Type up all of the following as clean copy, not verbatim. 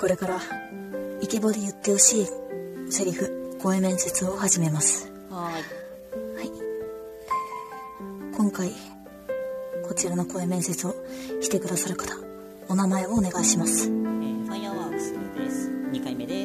これからイケボで言ってほしいセリフ、声面接を始めます。 はい。 今回こちらの声面接をしてくださる方、お名前をお願いします。 ファイアワークスです。2回目です。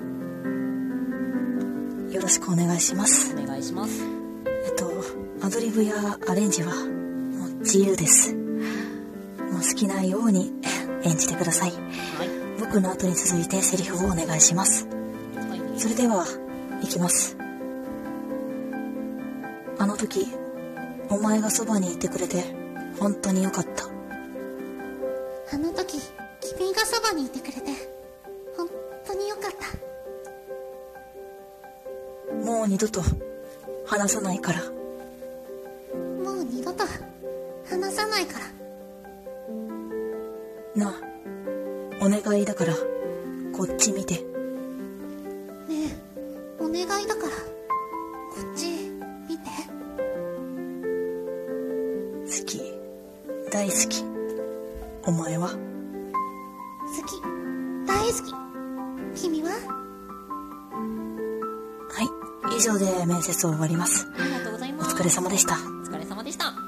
よろしくお願いします。 お願いします。 アドリブやアレンジはもう自由です。もう好きなように演じてください。 はい。 僕の後に続いてセリフをお願いします。 はい。 それでは行きます。あの時お前がそばにいてくれて本当によかった。 あの時君がそばにいてくれて本当によかった。 もう二度と話さないから。 もう二度と話さないからなあ、お願いだからこっち見て。 ねえ、お願いだからこっち見て。 好き、大好き。お前は？ 好き、大好き。君は？ はい、以上で面接を終わります。 ありがとうございます。 お疲れ様でした。 お疲れ様でした。